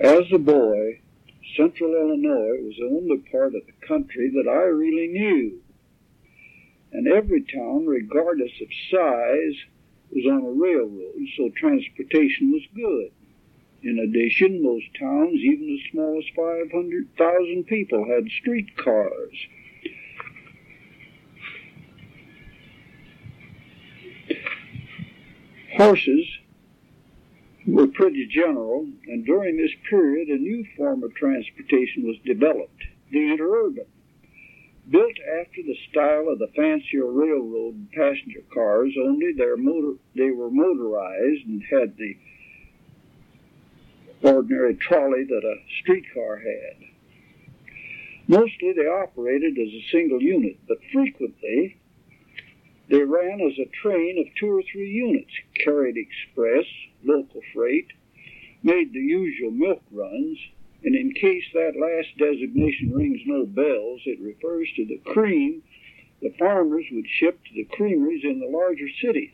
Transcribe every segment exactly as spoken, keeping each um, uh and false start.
As a boy, Central Illinois was the only part of the country that I really knew. And every town, regardless of size, was on a railroad, so transportation was good. In addition, most towns, even as small as five hundred thousand people, had streetcars. Horses were pretty general, and during this period a new form of transportation was developed, the interurban. Built after the style of the fancier railroad passenger cars, only their motor, they were motorized and had the ordinary trolley that a streetcar had. Mostly they operated as a single unit, but frequently they ran as a train of two or three units, carried express, local freight, made the usual milk runs, and in case that last designation rings no bells, it refers to the cream the farmers would ship to the creameries in the larger cities.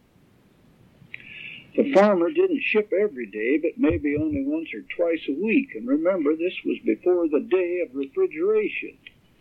The farmer didn't ship every day, but maybe only once or twice a week, and remember, this was before the day of refrigeration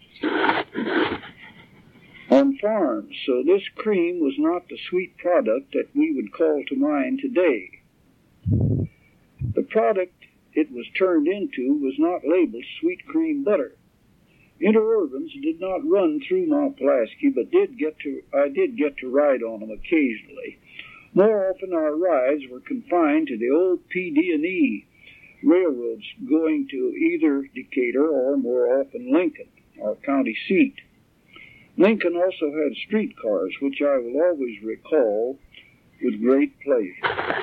on farms, so this cream was not the sweet product that we would call to mind today. The product it was turned into was not labeled sweet cream butter. Interurbans did not run through Mount Pulaski, but did get to I did get to ride on them occasionally. More often our rides were confined to the old P D and E railroads going to either Decatur or more often Lincoln, our county seat. Lincoln also had streetcars, which I will always recall with great pleasure.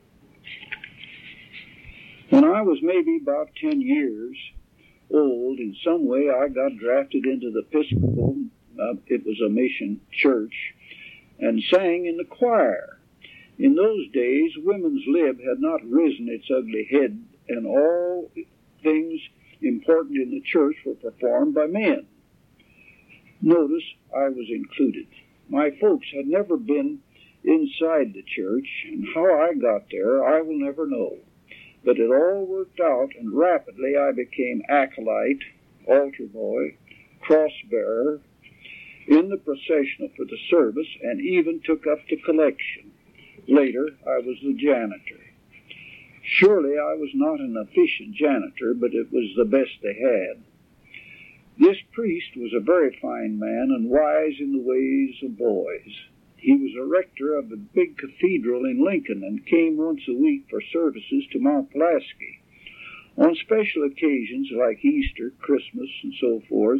When I was maybe about ten years old, in some way I got drafted into the Episcopal, uh, it was a mission church, and sang in the choir. In those days, women's lib had not risen its ugly head, and all things important in the church were performed by men. Notice I was included. My folks had never been inside the church, and how I got there I will never know. But it all worked out, and rapidly I became acolyte, altar boy, cross-bearer, in the processional for the service, and even took up the collection. Later, I was the janitor. Surely I was not an efficient janitor, but it was the best they had. This priest was a very fine man and wise in the ways of boys. He was a rector of the big cathedral in Lincoln and came once a week for services to Mount Pulaski. On special occasions like Easter, Christmas, and so forth,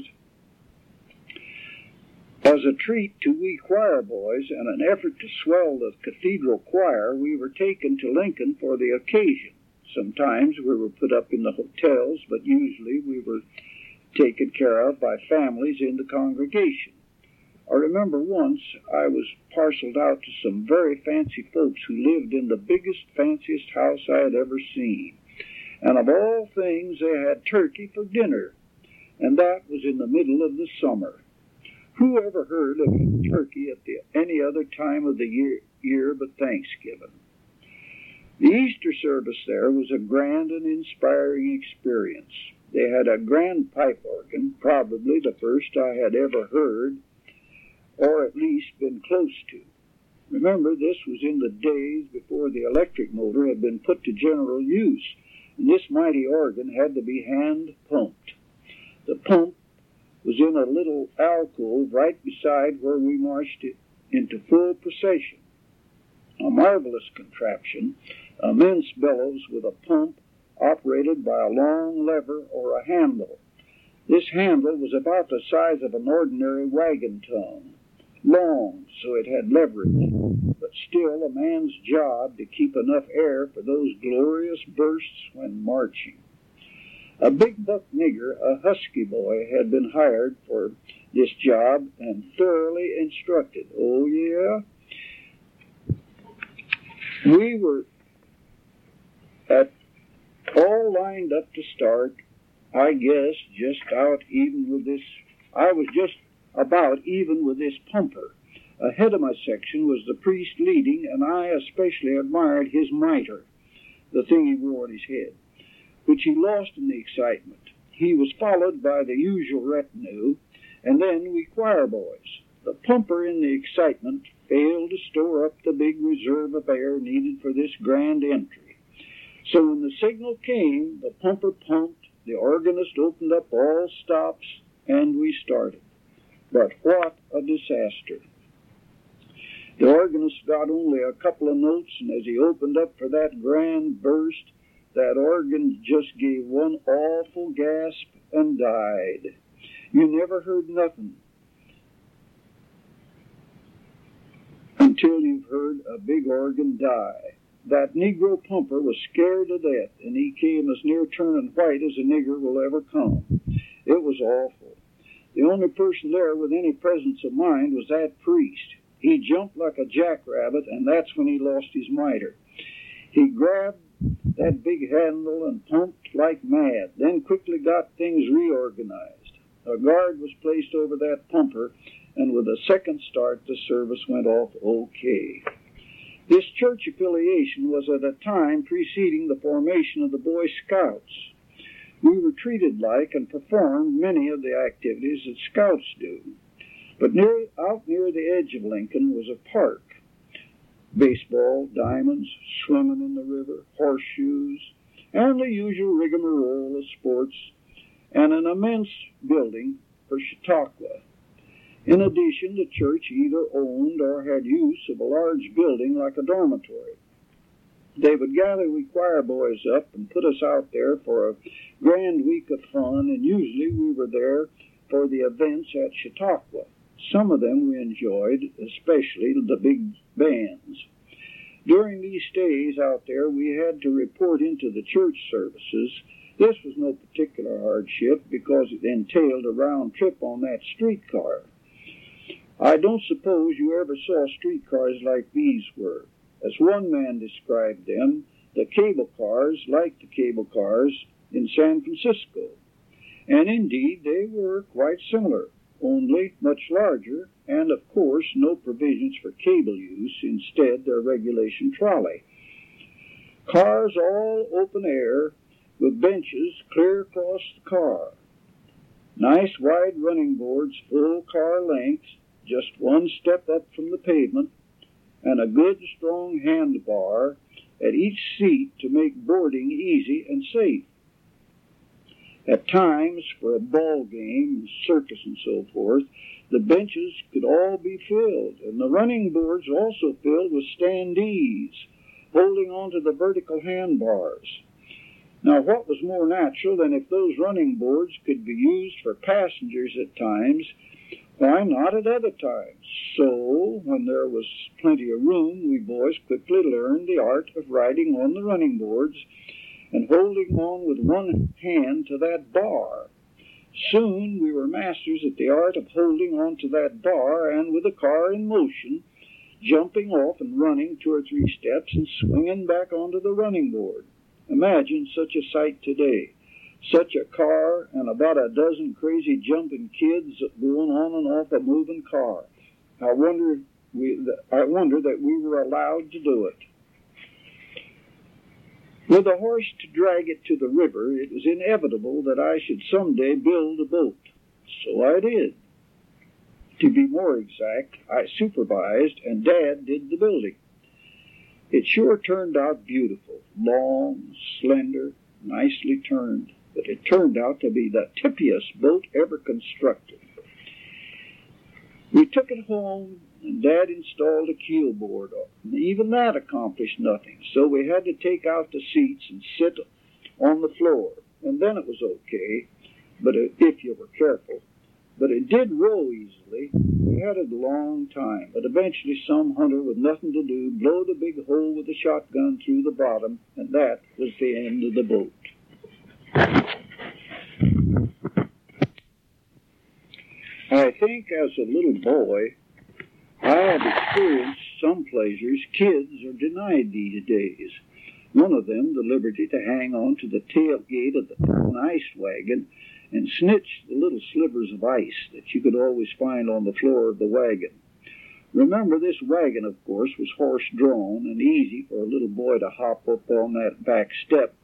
as a treat to we choir boys and an effort to swell the cathedral choir, we were taken to Lincoln for the occasion. Sometimes we were put up in the hotels, but usually we were taken care of by families in the congregation. I remember once I was parceled out to some very fancy folks who lived in the biggest, fanciest house I had ever seen. And of all things, they had turkey for dinner, and that was in the middle of the summer. Who ever heard of turkey at the, any other time of the year, year but Thanksgiving? The Easter service there was a grand and inspiring experience. They had a grand pipe organ, probably the first I had ever heard, or at least been close to. Remember, this was in the days before the electric motor had been put to general use, and this mighty organ had to be hand-pumped. The pump was in a little alcove right beside where we marched it into full procession. A marvelous contraption, immense bellows with a pump operated by a long lever or a handle. This handle was about the size of an ordinary wagon tongue, long, so it had leverage, but still a man's job to keep enough air for those glorious bursts when marching. A big buck nigger, a husky boy, had been hired for this job and thoroughly instructed. Oh, yeah? We were at all lined up to start, I guess, just out even with this, I was just about even with this pumper. Ahead of my section was the priest leading, and I especially admired his mitre, the thing he wore on his head. which he lost in the excitement. He was followed by the usual retinue, and then we choir boys. The pumper in the excitement failed to store up the big reserve of air needed for this grand entry. So when the signal came, the pumper pumped, the organist opened up all stops, and we started. But what a disaster. The organist got only a couple of notes, and as he opened up for that grand burst, that organ just gave one awful gasp and died. You never heard nothing until you've heard a big organ die. That Negro pumper was scared to death, and he came as near turning white as a nigger will ever come. It was awful. The only person there with any presence of mind was that priest. He jumped like a jackrabbit, and that's when he lost his mitre. He grabbed that big handle and pumped like mad, then quickly got things reorganized. A guard was placed over that pumper, and with a second start, the service went off okay. This church affiliation was at a time preceding the formation of the Boy Scouts. We were treated like and performed many of the activities that Scouts do. But near, out near the edge of Lincoln was a park. Baseball, diamonds, swimming in the river, horseshoes, and the usual rigmarole of sports, and an immense building for Chautauqua. In addition, the church either owned or had use of a large building like a dormitory. They would gather we choir boys up and put us out there for a grand week of fun, and usually we were there for the events at Chautauqua. Some of them we enjoyed, especially the big bands. During these stays out there, we had to report into the church services. This was no particular hardship because it entailed a round trip on that streetcar. I don't suppose you ever saw streetcars like these were. As one man described them, the cable cars like the cable cars in San Francisco. And indeed, they were quite similar, only much larger, and of course no provisions for cable use, instead their regulation trolley. Cars all open air, with benches clear across the car. Nice wide running boards, full car length, just one step up from the pavement, and a good strong handbar at each seat to make boarding easy and safe. At times, for a ball game, circus and so forth, the benches could all be filled, and the running boards also filled with standees, holding on to the vertical handbars. Now, what was more natural than if those running boards could be used for passengers at times? Why not at other times? So, when there was plenty of room, we boys quickly learned the art of riding on the running boards and holding on with one hand to that bar. Soon we were masters at the art of holding on to that bar and with the car in motion, jumping off and running two or three steps and swinging back onto the running board. Imagine such a sight today. Such a car and about a dozen crazy jumping kids going on and off a moving car. I wonder, we, I wonder that we were allowed to do it. With a horse to drag it to the river, it was inevitable that I should someday build a boat. So I did. To be more exact, I supervised and Dad did the building. It sure turned out beautiful, long, slender, nicely turned. But it turned out to be the tippiest boat ever constructed. We took it home, and Dad installed a keel board. Even that accomplished nothing, so we had to take out the seats and sit on the floor, and then it was okay, but it, if you were careful. But it did row easily. We had it a long time, but eventually some hunter with nothing to do blew the big hole with a shotgun through the bottom, and that was the end of the boat. I think as a little boy, I have experienced some pleasures kids are denied these days. One of them, the liberty to hang on to the tailgate of the town ice wagon and snitch the little slivers of ice that you could always find on the floor of the wagon. Remember, this wagon, of course, was horse-drawn and easy for a little boy to hop up on that back step.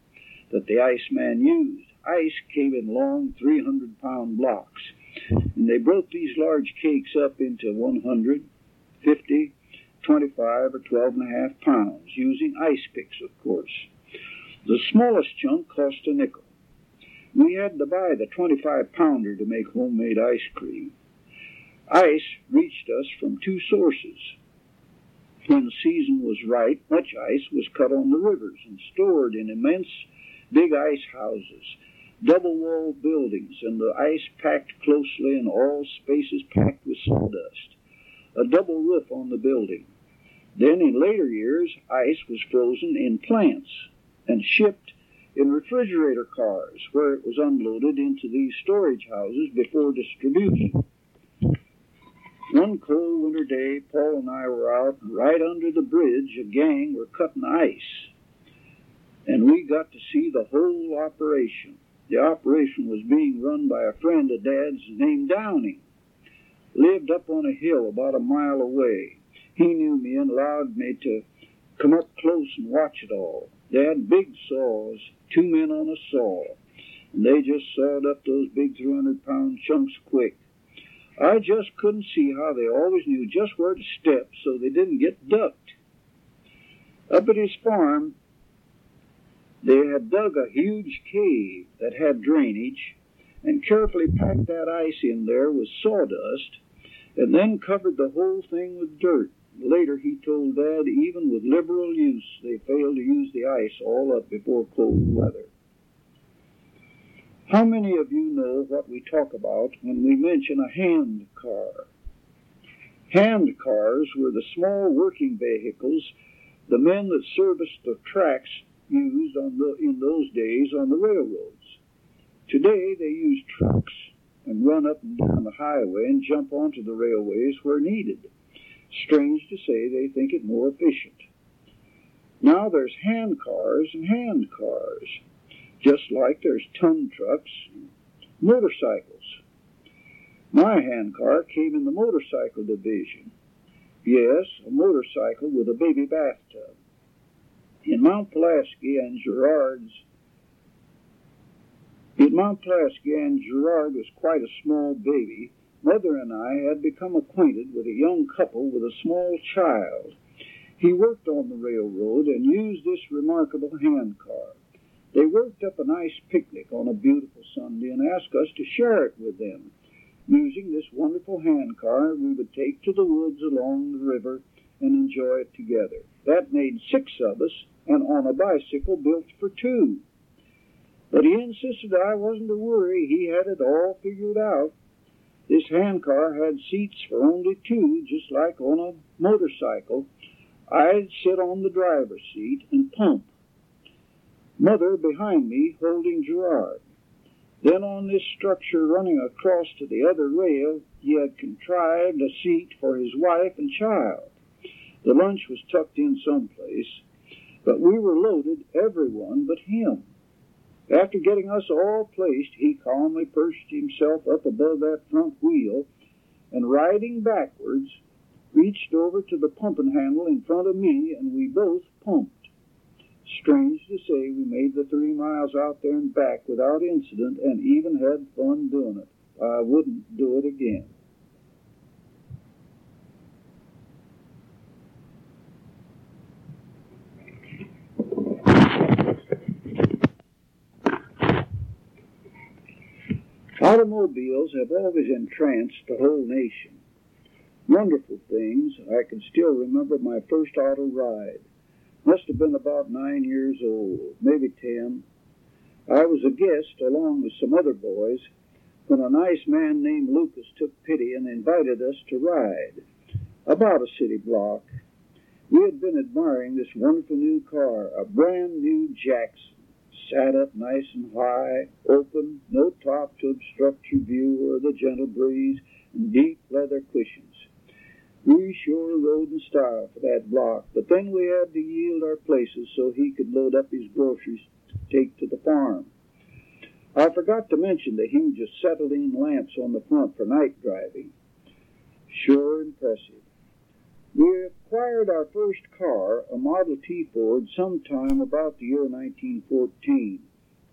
that the Iceman used. Ice came in long three hundred pound blocks, and they broke these large cakes up into one hundred, fifty, twenty-five, or twelve and a half pounds, using ice picks, of course. The smallest chunk cost a nickel. We had to buy the twenty-five pounder to make homemade ice cream. Ice reached us from two sources. When the season was right, much ice was cut on the rivers and stored in immense big ice houses, double-walled buildings, and the ice packed closely and all spaces packed with sawdust, a double roof on the building. Then in later years, ice was frozen in plants and shipped in refrigerator cars, where it was unloaded into these storage houses before distribution. One cold winter day, Paul and I were out, and right under the bridge, a gang were cutting ice, and we got to see the whole operation. The operation was being run by a friend of Dad's named Downing. Lived up on a hill about a mile away. He knew me and allowed me to come up close and watch it all. They had big saws, two men on a saw, and they just sawed up those big three hundred pound chunks quick. I just couldn't see how they always knew just where to step so they didn't get ducked. Up at his farm, they had dug a huge cave that had drainage and carefully packed that ice in there with sawdust and then covered the whole thing with dirt. Later he told Dad even with liberal use they failed to use the ice all up before cold weather. How many of you know what we talk about when we mention a hand car? Hand cars were the small working vehicles the men that serviced the tracks used on the, in those days on the railroads. Today they use trucks and run up and down the highway and jump onto the railways where needed. Strange to say, they think it more efficient. Now there's hand cars and hand cars, just like there's ton trucks and motorcycles. My hand car came in the motorcycle division. Yes, a motorcycle with a baby bathtub. In Mount Pulaski and Girard's, in Mount Pulaski and Girard was quite a small baby, Mother and I had become acquainted with a young couple with a small child. He worked on the railroad and used this remarkable hand car. They worked up a nice picnic on a beautiful Sunday and asked us to share it with them. Using this wonderful hand car, we would take to the woods along the river and enjoy it together. That made six of us, and on a bicycle built for two. But he insisted I wasn't to worry. He had it all figured out. This hand car had seats for only two, just like on a motorcycle. I'd sit on the driver's seat and pump. Mother behind me holding Girard. Then on this structure running across to the other rail, he had contrived a seat for his wife and child. The lunch was tucked in someplace, but we were loaded, everyone but him. After getting us all placed, he calmly perched himself up above that front wheel and, riding backwards, reached over to the pumping handle in front of me, and we both pumped. Strange to say, we made the three miles out there and back without incident and even had fun doing it. I wouldn't do it again. Automobiles have always entranced the whole nation. Wonderful things. I can still remember my first auto ride. Must have been about nine years old, maybe ten. I was a guest along with some other boys when a nice man named Lucas took pity and invited us to ride about a city block. We had been admiring this wonderful new car, a brand new Jackson. Sat up nice and high, open, no top to obstruct your view or the gentle breeze, and deep leather cushions. We sure rode in style for that block, but then we had to yield our places so he could load up his groceries to take to the farm. I forgot to mention the huge acetylene lamps on the front for night driving. Sure impressive. We acquired our first car, a Model T Ford, sometime about the year nineteen fourteen.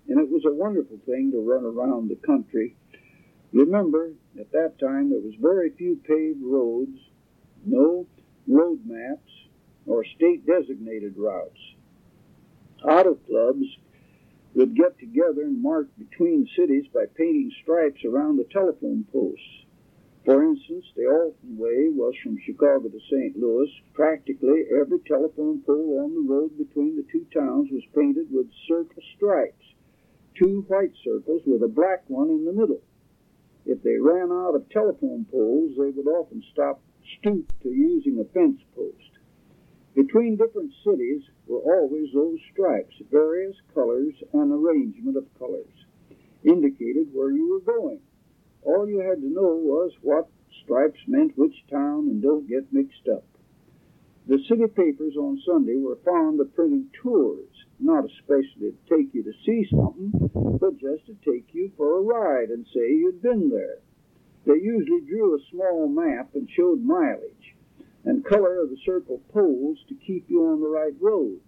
and it was a wonderful thing to run around the country. Remember, at that time there was very few paved roads, no road maps, or state-designated routes. Auto clubs would get together and mark between cities by painting stripes around the telephone posts. For instance, the Alton Way was from Chicago to Saint Louis. Practically every telephone pole on the road between the two towns was painted with circle stripes, two white circles with a black one in the middle. If they ran out of telephone poles, they would often stop stoop to using a fence post. Between different cities were always those stripes, various colors and arrangement of colors, indicated where you were going. All you had to know was what stripes meant which town, and don't get mixed up. The city papers on Sunday were fond of printing tours, not especially to take you to see something, but just to take you for a ride and say you'd been there. They usually drew a small map and showed mileage and color of the circle poles to keep you on the right road.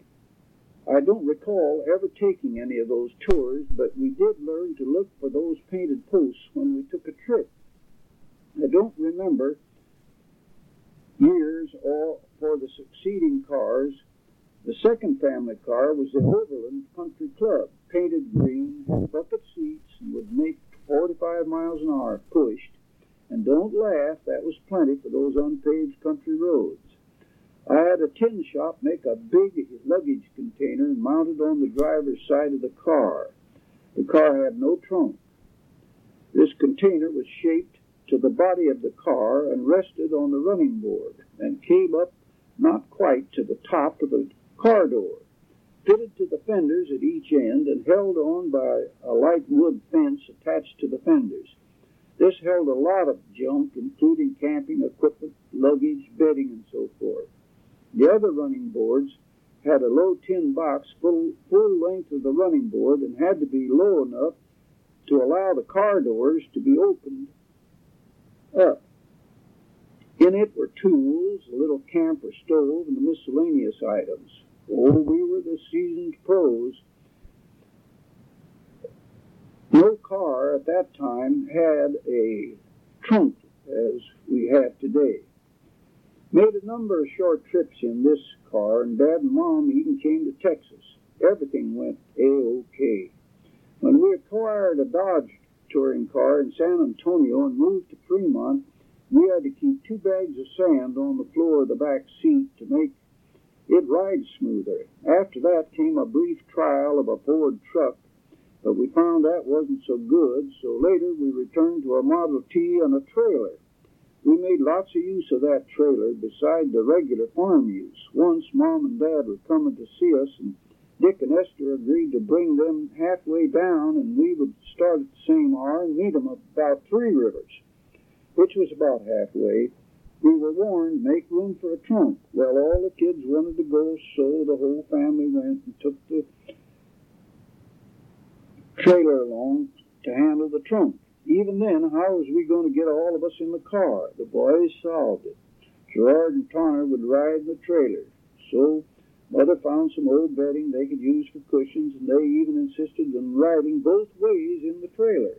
I don't recall ever taking any of those tours, but we did learn to look for those painted posts when we took a trip. I don't remember years or for the succeeding cars. The second family car was the Overland Country Club, painted green, had bucket seats, and would make forty-five miles an hour pushed. And don't laugh, that was plenty for those unpaved country roads. I had a tin shop make a big luggage container and mount it on the driver's side of the car. The car had no trunk. This container was shaped to the body of the car and rested on the running board and came up not quite to the top of the car door, fitted to the fenders at each end and held on by a light wood fence attached to the fenders. This held a lot of junk, including camping equipment, luggage, bedding, and so forth. The other running boards had a low tin box full, full length of the running board and had to be low enough to allow the car doors to be opened up. In it were tools, a little camper stove, and the miscellaneous items. Oh, we were the seasoned pros. No car at that time had a trunk as we have today. Made a number of short trips in this car, and Dad and Mom even came to Texas. Everything went A-OK. When we acquired a Dodge touring car in San Antonio and moved to Fremont, we had to keep two bags of sand on the floor of the back seat to make it ride smoother. After that came a brief trial of a Ford truck, but we found that wasn't so good, so later we returned to a Model T and a trailer. We made lots of use of that trailer beside the regular farm use. Once Mom and Dad were coming to see us, and Dick and Esther agreed to bring them halfway down, and we would start at the same hour and meet them about Three Rivers, which was about halfway. We were warned, make room for a trunk. Well, all the kids wanted to go, so the whole family went and took the trailer along to handle the trunk. Even then, how was we going to get all of us in the car? The boys solved it. Gerard and Tonner would ride in the trailer. So Mother found some old bedding they could use for cushions, and they even insisted on riding both ways in the trailer.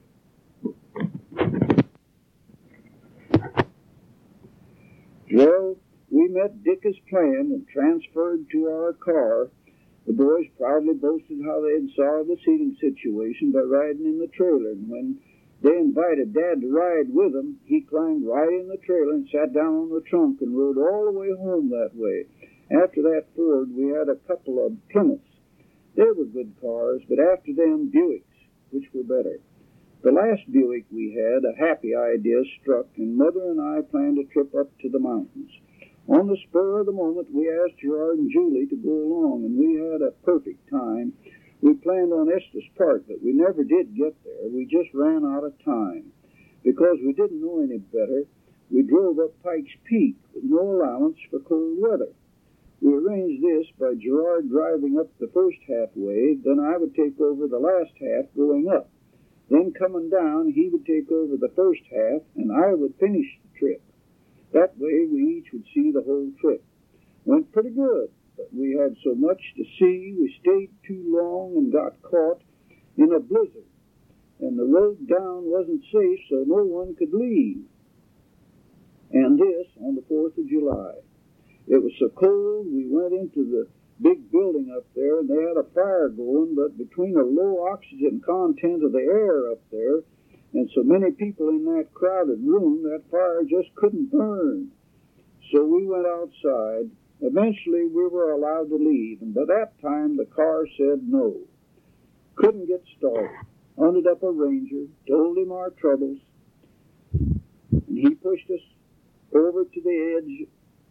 Well, we met Dick as planned and transferred to our car. The boys proudly boasted how they had solved the seating situation by riding in the trailer, and when they invited Dad to ride with them, he climbed right in the trailer and sat down on the trunk and rode all the way home that way. After that Ford, we had a couple of Plymouths. They were good cars, but after them, Buicks, which were better. The last Buick we had, a happy idea struck, and Mother and I planned a trip up to the mountains. On the spur of the moment, we asked Gerard and Julie to go along, and we had a perfect time. We planned on Estes Park, but we never did get there. We just ran out of time. Because we didn't know any better, we drove up Pikes Peak with no allowance for cold weather. We arranged this by Gerard driving up the first halfway, then I would take over the last half going up. Then coming down, he would take over the first half, and I would finish the trip. That way, we each would see the whole trip. Went pretty good, but we had so much to see, we stayed too long and got caught. in a blizzard, and the road down wasn't safe, so no one could leave. And this on the fourth of July. It was so cold, we went into the big building up there, and they had a fire going, but between the low oxygen content of the air up there and so many people in that crowded room, that fire just couldn't burn. So we went outside. Eventually, we were allowed to leave, and by that time, the car said no. Couldn't get started. Hunted up a ranger, told him our troubles, and he pushed us over to the edge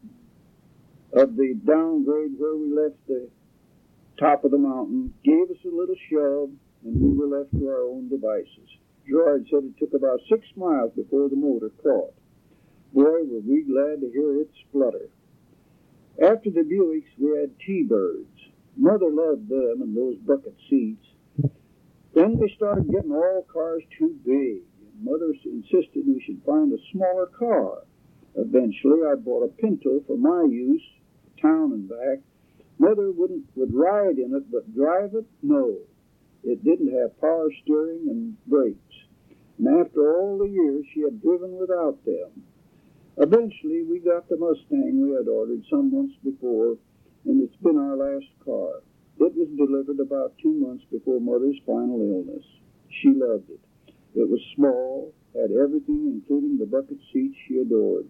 of the downgrade where we left the top of the mountain, gave us a little shove, and we were left to our own devices. Gerard said it took about six miles before the motor caught. Boy, were we glad to hear it splutter. After the Buicks, we had T-Birds. Mother loved them and those bucket seats. Then they started getting all cars too big. Mother insisted we should find a smaller car. Eventually, I bought a Pinto for my use, town and back. Mother wouldn't would ride in it, but drive it, no. It didn't have power steering and brakes. And after all the years, she had driven without them. Eventually, we got the Mustang we had ordered some months before, and it's been our last car. It was delivered about two months before Mother's final illness. She loved it. It was small, had everything, including the bucket seats she adored.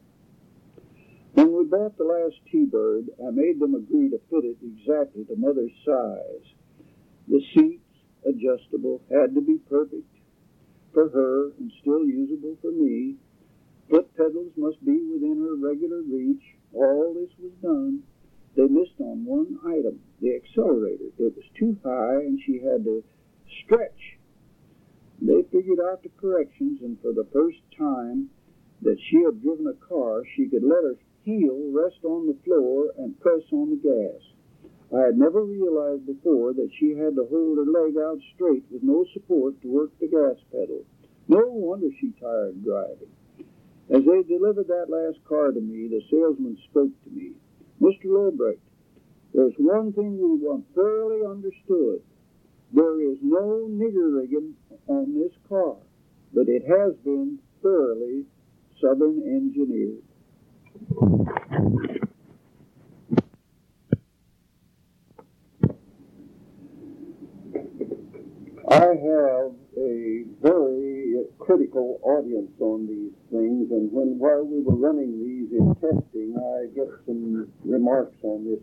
When we bought the last T-Bird, I made them agree to fit it exactly to Mother's size. The seats, adjustable, had to be perfect for her and still usable for me. Foot pedals must be within her regular reach. All this was done. They missed on one item, the accelerator. It was too high, and she had to stretch. They figured out the corrections, and for the first time that she had driven a car, she could let her heel rest on the floor and press on the gas. I had never realized before that she had to hold her leg out straight with no support to work the gas pedal. No wonder she tired driving. As they delivered that last car to me, the salesman spoke to me. Mister Lobrecht, there's one thing we want thoroughly understood. There is no nigger rigging on this car, but it has been thoroughly Southern engineered. I have a very critical audience on these things, and when while we were running these in testing, I get some remarks on this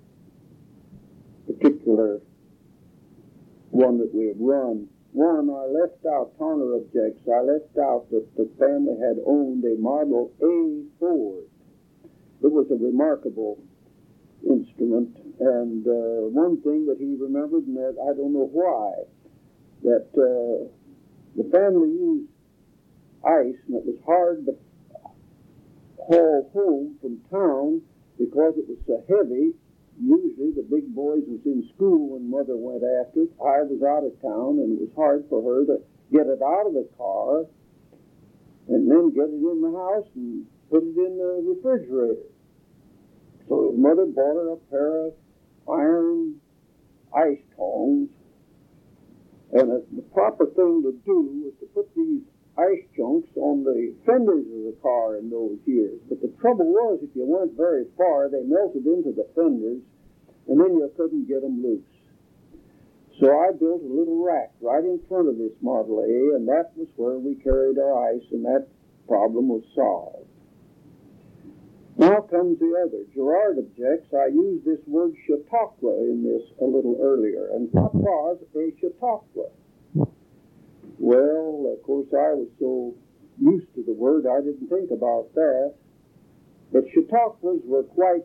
particular one that we have run. One, I left out, Towner objects, I left out that the family had owned a Model A Ford. It was a remarkable instrument, and uh, one thing that he remembered, and that I don't know why, that uh, the family used ice, and it was hard to haul home from town because it was so heavy. Usually the big boys was in school when Mother went after it. I was out of town, and it was hard for her to get it out of the car and then get it in the house and put it in the refrigerator. So Mother bought her a pair of iron ice tongs, and uh, the proper thing to do was to put these ice chunks on the fenders of the car in those years. But the trouble was, if you went very far, they melted into the fenders, and then you couldn't get them loose. So I built a little rack right in front of this Model A, and that was where we carried our ice, and that problem was solved. Now comes the other. Gerard objects. I used this word Chautauqua in this a little earlier, and what was a Chautauqua? Well, of course, I was so used to the word, I didn't think about that. But Chautauquas were quite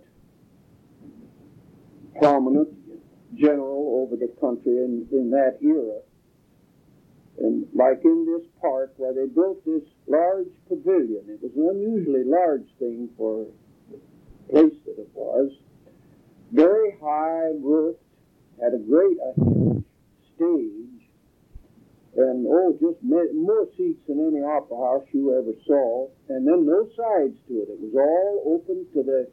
prominent, general over the country in, in that era. And like in this park where they built this large pavilion, it was an unusually large thing for the place that it was. Very high roofed, had a great a huge stage, and oh, just more seats than any opera house you ever saw, and then no sides to it. It was all open to the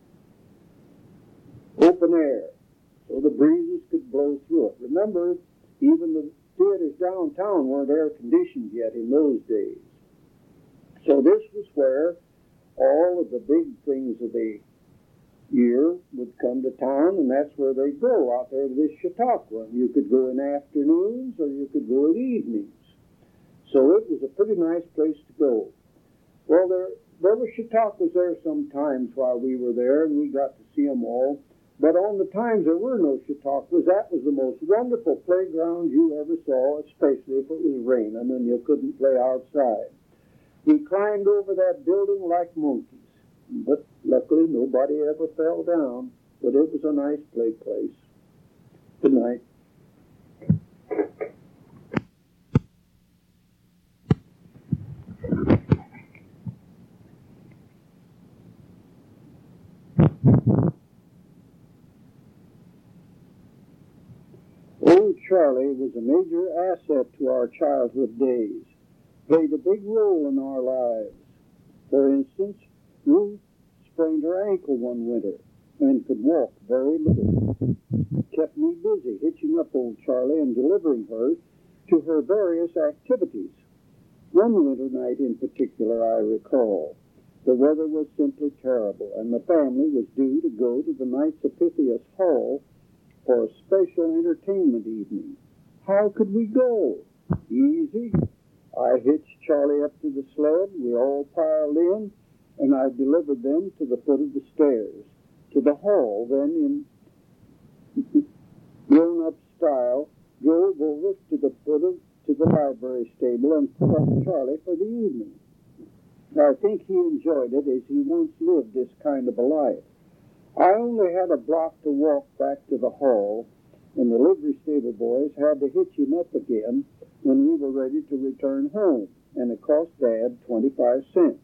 open air, so the breezes could blow through it. Remember, Even the theaters downtown weren't air conditioned yet in those days. So this was where all of the big things of the year would come to town, and that's where they'd go, out there to this Chautauqua. You could go in afternoons or you could go in evenings. So it was a pretty nice place to go. Well, there, there were Chautauquas there sometimes while we were there, and we got to see them all. But on the times there were no Chautauquas, that was the most wonderful playground you ever saw, especially if it was raining and you couldn't play outside. We climbed over that building like monkeys, but luckily nobody ever fell down. But it was a nice play place. Good night. Old Charlie was a major asset to our childhood days, played a big role in our lives. For instance, Ruth sprained her ankle one winter and could walk very little. It kept me busy hitching up old Charlie and delivering her to her various activities. One winter night in particular I recall. The weather was simply terrible, and the family was due to go to the Knights of Pythias Hall for a special entertainment evening. How could we go? Easy. I hitched Charlie up to the sled, we all piled in, and I delivered them to the foot of the stairs, to the hall, then in grown-up style, drove over to the foot of to the library stable and put up Charlie for the evening. I think he enjoyed it, as he once lived this kind of a life. I only had a block to walk back to the hall, and the livery stable boys had to hitch him up again when we were ready to return home, and it cost Dad twenty-five cents.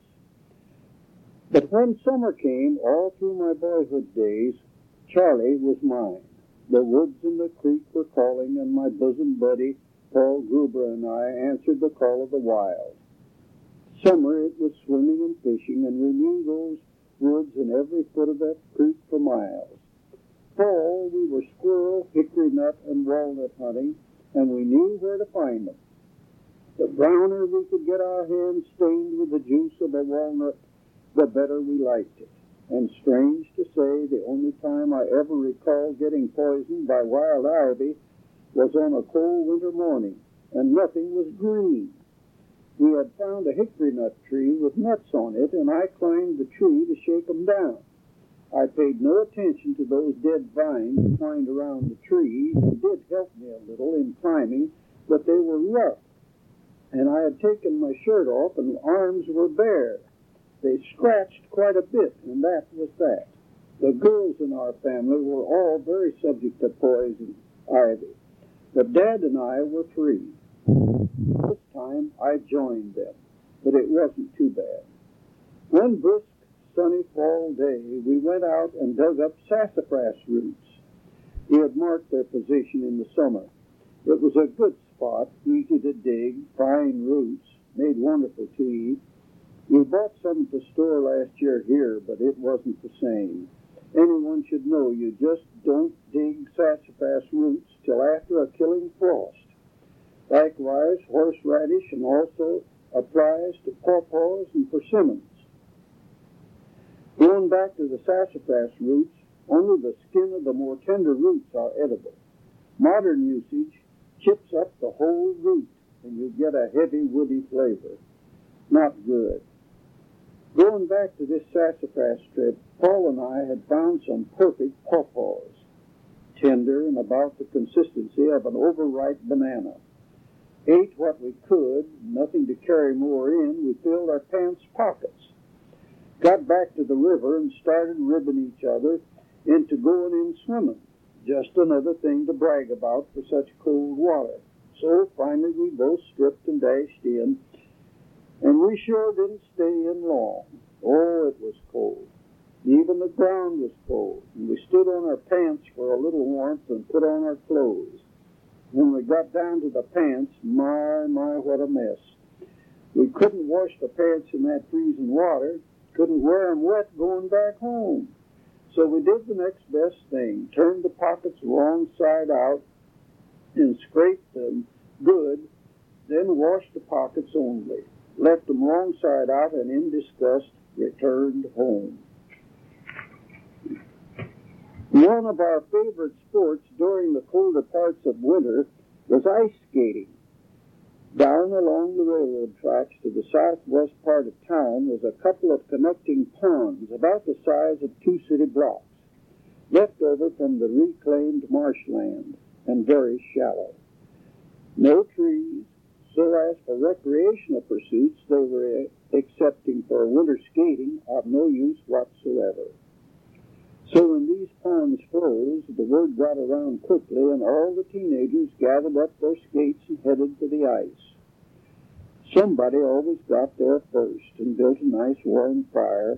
But when summer came, all through my boyhood days, Charlie was mine. The woods and the creek were calling, and my bosom buddy, Paul Gruber, and I answered the call of the wild. Summer it was swimming and fishing, and we knew those woods and every foot of that creek for miles. Fall, we were squirrel, hickory nut, and walnut hunting, and we knew where to find them. The browner we could get our hands stained with the juice of a walnut, the better we liked it. And strange to say, the only time I ever recall getting poisoned by wild ivy was on a cold winter morning, and nothing was green. We had found a hickory nut tree with nuts on it, and I climbed the tree to shake them down. I paid no attention to those dead vines twined around the tree. They did help me a little in climbing, but they were rough, and I had taken my shirt off, and arms were bare. They scratched quite a bit, and that was that. The girls in our family were all very subject to poison ivy, but Dad and I were free. This time I joined them, but it wasn't too bad. One brisk, sunny fall day, we went out and dug up sassafras roots. We had marked their position in the summer. It was a good spot, easy to dig, fine roots, made wonderful tea. We bought some at the store last year here, but it wasn't the same. Anyone should know you just don't dig sassafras roots till after a killing frost. Likewise, horseradish and also applies to pawpaws and persimmons. Going back to the sassafras roots, only the skin of the more tender roots are edible. Modern usage chips up the whole root, and you get a heavy, woody flavor. Not good. Going back to this sassafras trip, Paul and I had found some perfect pawpaws, tender and about the consistency of an overripe banana. Ate what we could, nothing to carry more in, we filled our pants pockets. Got back to the river and started ribbing each other into going in swimming. Just another thing to brag about for such cold water. So finally we both stripped and dashed in, and we sure didn't stay in long. Oh, it was cold. Even the ground was cold, and we stood on our pants for a little warmth and put on our clothes. When we got down to the pants, my, my, what a mess. We couldn't wash the pants in that freezing water, couldn't wear them wet going back home. So we did the next best thing, turned the pockets wrong side out, and scraped them good, then washed the pockets only, left them wrong side out, and in disgust returned home. One of our favorite sports during the colder parts of winter was ice skating. Down along the railroad tracks to the southwest part of town was a couple of connecting ponds about the size of two city blocks, left over from the reclaimed marshland, and very shallow. No trees, so as for recreational pursuits, they were, excepting for winter skating, of no use whatsoever. So when these ponds froze, the word got around quickly, and all the teenagers gathered up their skates and headed to the ice. Somebody always got there first and built a nice warm fire.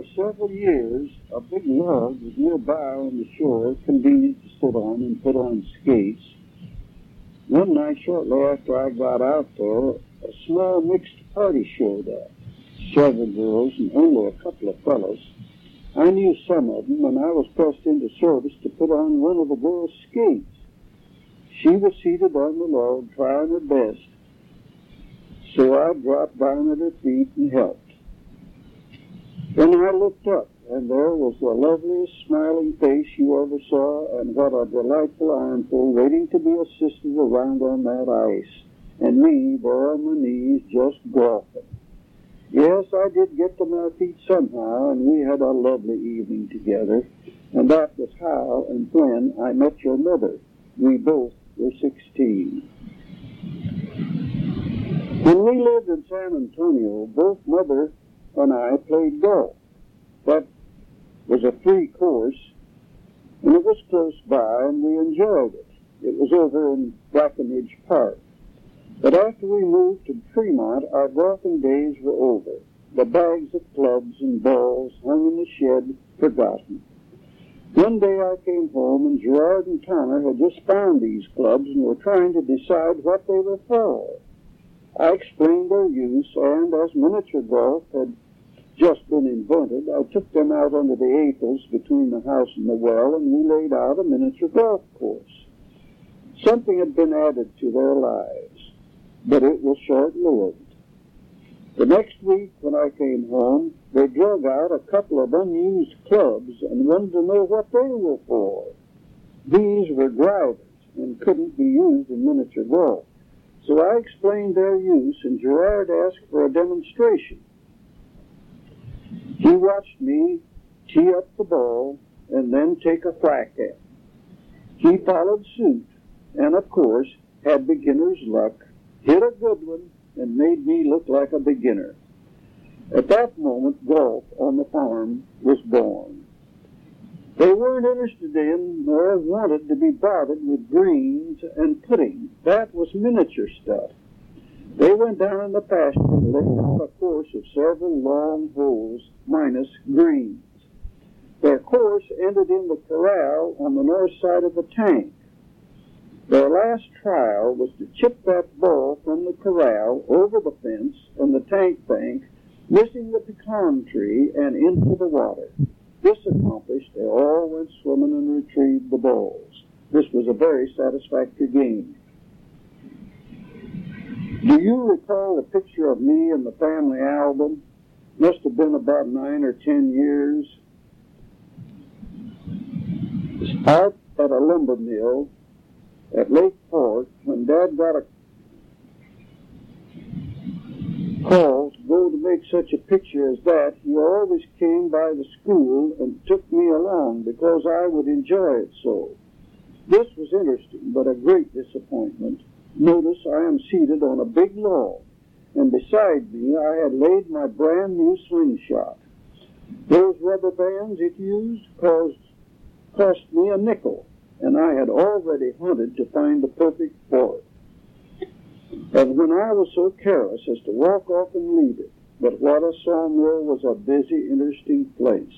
For several years, a big log was nearby on the shore, convenient to sit on and put on skates. One night, shortly after I got out there, a small mixed party showed up. Several girls and only a couple of fellows. I knew some of them, and I was pressed into service to put on one of the girls' skates. She was seated on the log, trying her best, so I dropped down at her feet and helped. Then I looked up, and there was the loveliest smiling face you ever saw, and what a delightful armful waiting to be assisted around on that ice, and me there on my knees just golfing. Yes, I did get to my feet somehow, and we had a lovely evening together, and that was how and when I met your mother. We both were sixteen. When we lived in San Antonio, both Mother and I played golf. That was a free course, and it was close by, and we enjoyed it. It was over in Brackenridge Park. But after we moved to Fremont, our golfing days were over. The bags of clubs and balls hung in the shed, forgotten. One day I came home, and Gerard and Tanner had just found these clubs and were trying to decide what they were for. I explained their use, and as miniature golf had just been invented, I took them out under the Aples between the house and the well, and we laid out a miniature golf course. Something had been added to their lives, but it was short-lived. The next week, when I came home, they drug out a couple of unused clubs and wanted to know what they were for. These were drivers and couldn't be used in miniature golf. So I explained their use, and Gerard asked for a demonstration. He watched me tee up the ball and then take a whack at it. He followed suit, and of course had beginner's luck, hit a good one, and made me look like a beginner. At that moment, golf on the farm was born. They weren't interested in nor wanted to be bothered with greens and putting. That was miniature stuff. They went down in the pasture and laid out a course of several long holes minus greens. Their course ended in the corral on the north side of the tank. Their last trial was to chip that ball from the corral over the fence and the tank bank, missing the pecan tree and into the water. This accomplished, they all went swimming and retrieved the balls. This was a very satisfactory game. Do you recall the picture of me in the family album? Must have been about nine or ten years. Out at a lumber mill at Lake Fork, when Dad got a call to go to make such a picture as that, he always came by the school and took me along because I would enjoy it so. This was interesting, but a great disappointment. Notice I am seated on a big log, and beside me I had laid my brand new slingshot. Those rubber bands it used caused, cost me a nickel, and I had already hunted to find the perfect for it. And when I was so careless as to walk off and leave it, but what a sawmill was a busy, interesting place.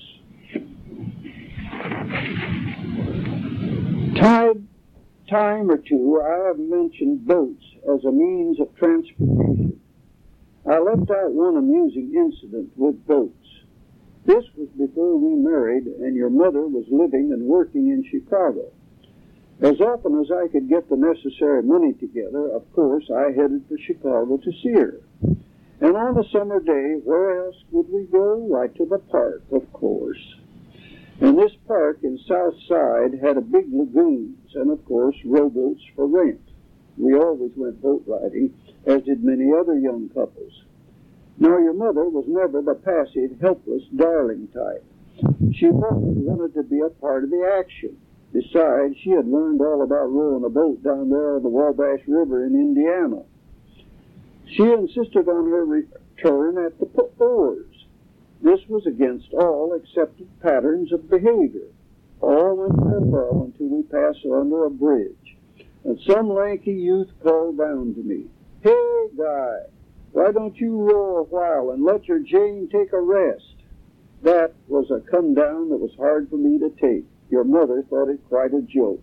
Time, time or two, I have mentioned boats as a means of transportation. I left out one amusing incident with boats. This was before we married, and your mother was living and working in Chicago. As often as I could get the necessary money together, of course, I headed for Chicago to see her. And on a summer day, where else would we go? Right to the park, of course. And this park in South Side had a big lagoons and, of course, rowboats for rent. We always went boat riding, as did many other young couples. Now, your mother was never the passive, helpless, darling type. She always wanted to be a part of the action. Besides, she had learned all about rowing a boat down there on the Wabash River in Indiana. She insisted on her return at the oars. This was against all accepted patterns of behavior. All went very well until we passed under a bridge, and some lanky youth called down to me, "Hey, Guy, why don't you row a while and let your Jane take a rest?" That was a come down that was hard for me to take. Your mother thought it quite a joke.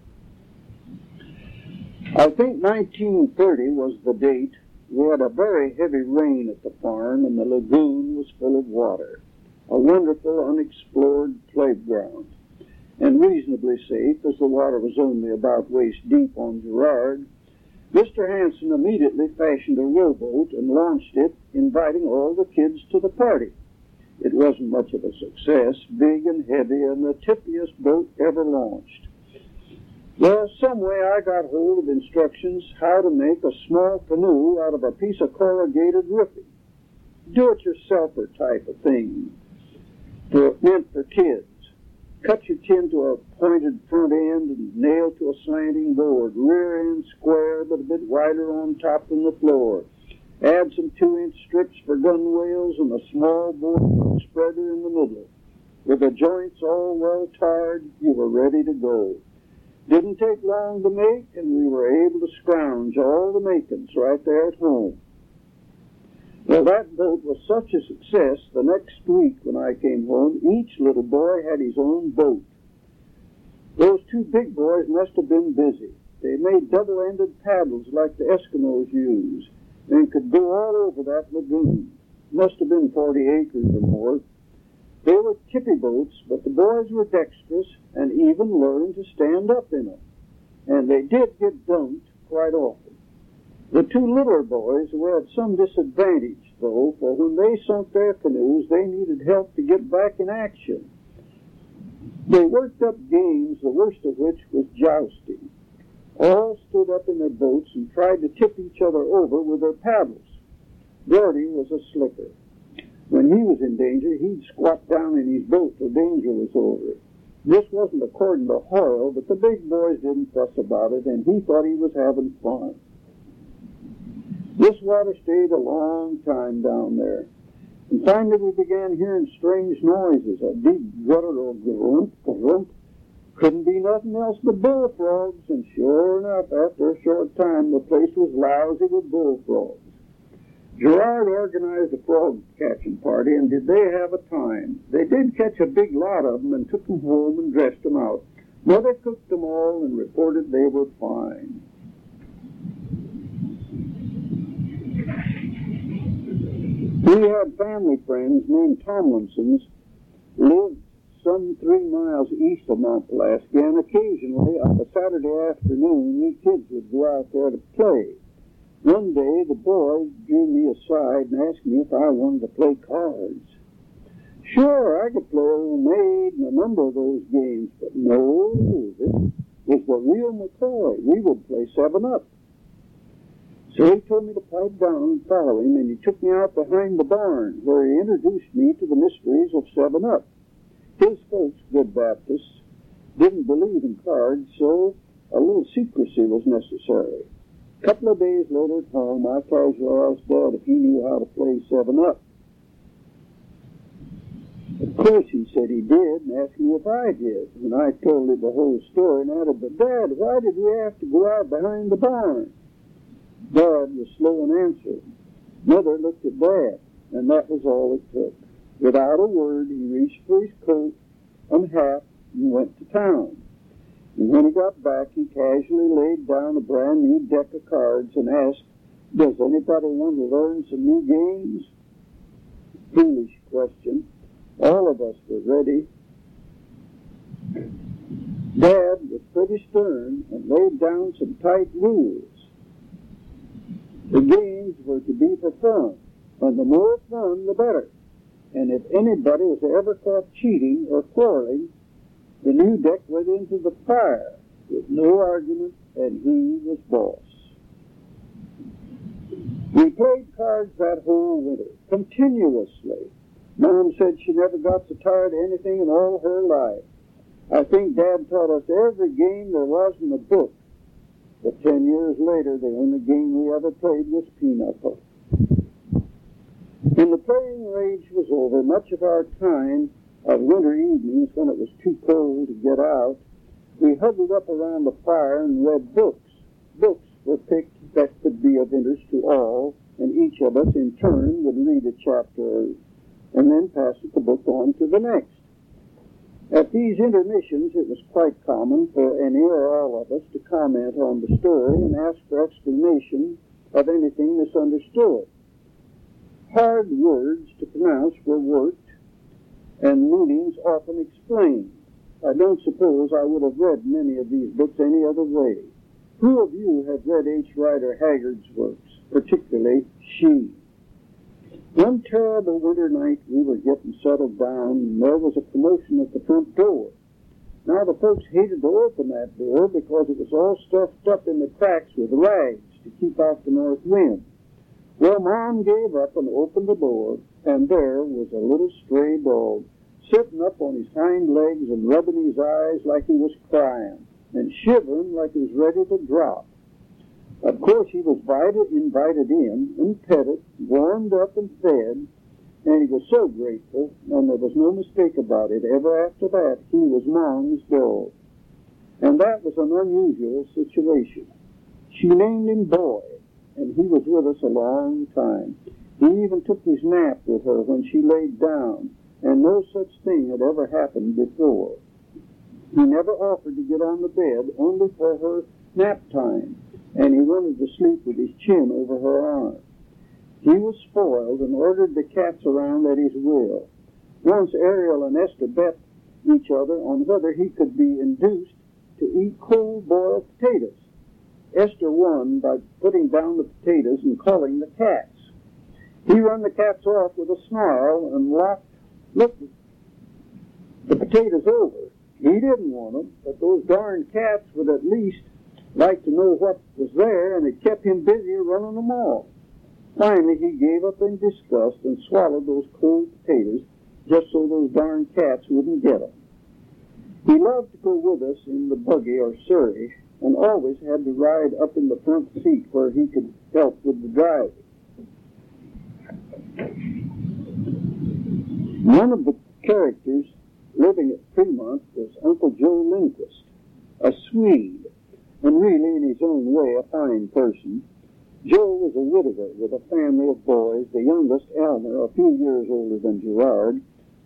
I think nineteen thirty was the date. We had a very heavy rain at the farm, and the lagoon was full of water. A wonderful unexplored playground, and reasonably safe, as the water was only about waist deep on Girard. Mister Hanson immediately fashioned a rowboat and launched it, inviting all the kids to the party. It wasn't much of a success, big and heavy, and the tippiest boat ever launched. Well, some way I got hold of instructions how to make a small canoe out of a piece of corrugated roofing. Do-it-yourselfer type of thing, for, meant for kids. Cut your tin to a pointed front end and nail to a slanting board, rear end square but a bit wider on top than the floor. Add some two-inch strips for gunwales and a small board spreader in the middle. With the joints all well tarred, you were ready to go. Didn't take long to make, and we were able to scrounge all the makings right there at home. Well, that boat was such a success, the next week when I came home, each little boy had his own boat. Those two big boys must have been busy. They made double-ended paddles like the Eskimos use, and could go all over that lagoon. Must have been forty acres or more. They were tippy boats, but the boys were dexterous and even learned to stand up in them. And they did get dunked quite often. The two littler boys were at some disadvantage, though, for when they sunk their canoes, they needed help to get back in action. They worked up games, the worst of which was jousting. All stood up in their boats and tried to tip each other over with their paddles. Gordy was a slicker. When he was in danger, he'd squat down in his boat till danger was over. This wasn't according to Hoyle, but the big boys didn't fuss about it, and he thought he was having fun. This water stayed a long time down there. And finally we began hearing strange noises, a deep guttural grump, grump. Couldn't be nothing else but bullfrogs, and sure enough, after a short time, the place was lousy with bullfrogs. Girard organized a frog-catching party, and did they have a time. They did catch a big lot of them and took them home and dressed them out. Mother cooked them all and reported they were fine. We had family friends named Tomlinsons, lived some three miles east of Mount Pulaski, and occasionally on a Saturday afternoon we kids would go out there to play. One day the boy drew me aside and asked me if I wanted to play cards. Sure, I could play Old Maid and a number of those games, but no, this was the real McCoy. We would play Seven Up. So he told me to pipe down and follow him, and he took me out behind the barn, where he introduced me to the mysteries of Seven Up. His folks, good Baptists, didn't believe in cards, so a little secrecy was necessary. A couple of days later at home, I casually asked Dad if he knew how to play Seven Up. Of course, he said he did, and asked me if I did. And I told him the whole story, and added, but Dad, why did we have to go out behind the barn? Dad was slow in answering. Mother looked at Dad, and that was all it took. Without a word, he reached for his coat and hat and went to town. And when he got back, he casually laid down a brand new deck of cards and asked, does anybody want to learn some new games? Foolish question. All of us were ready. Dad was pretty stern and laid down some tight rules. The games were to be for fun, and the more fun, the better. And if anybody was ever caught cheating or quarreling, the new deck went into the fire with no argument, and he was boss. We played cards that whole winter, continuously. Mom said she never got so tired of anything in all her life. I think Dad taught us every game there was in the book. But ten years later, the only game we ever played was pinochle. When the playing rage was over, much of our time of winter evenings, when it was too cold to get out, we huddled up around the fire and read books. Books were picked that could be of interest to all, and each of us in turn would read a chapter and then passes the book on to the next. At these intermissions, it was quite common for any or all of us to comment on the story and ask for explanation of anything misunderstood. Hard words to pronounce were worked, and meanings often explained. I don't suppose I would have read many of these books any other way. Who of you have read H. Rider Haggard's works, particularly She? One terrible winter night, we were getting settled down, and there was a commotion at the front door. Now, the folks hated to open that door because it was all stuffed up in the cracks with rags to keep out the north wind. Well, Mom gave up and opened the door, and there was a little stray dog, sitting up on his hind legs and rubbing his eyes like he was crying, and shivering like he was ready to drop. Of course, he was invited, invited in and petted, warmed up and fed, and he was so grateful, and there was no mistake about it. Ever after that, he was Mom's dog. And that was an unusual situation. She named him Boy, and he was with us a long time. He even took his nap with her when she laid down, and no such thing had ever happened before. He never offered to get on the bed, only for her nap time, and he wanted to sleep with his chin over her arm. He was spoiled and ordered the cats around at his will. Once Ariel and Esther bet each other on whether he could be induced to eat cold boiled potatoes. Esther won by putting down the potatoes and calling the cats. He run the cats off with a snarl and locked, looked the potatoes over. He didn't want them, but those darn cats would at least like to know what was there, and it kept him busy running them off. Finally, he gave up in disgust and swallowed those cold potatoes just so those darn cats wouldn't get them. He loved to go with us in the buggy or surrey, and always had to ride up in the front seat where he could help with the driving. One of the characters living at Fremont was Uncle Joe Lindquist, a Swede, and really, in his own way, a fine person. Joe was a widower with a family of boys, the youngest, Elmer, a few years older than Gerard,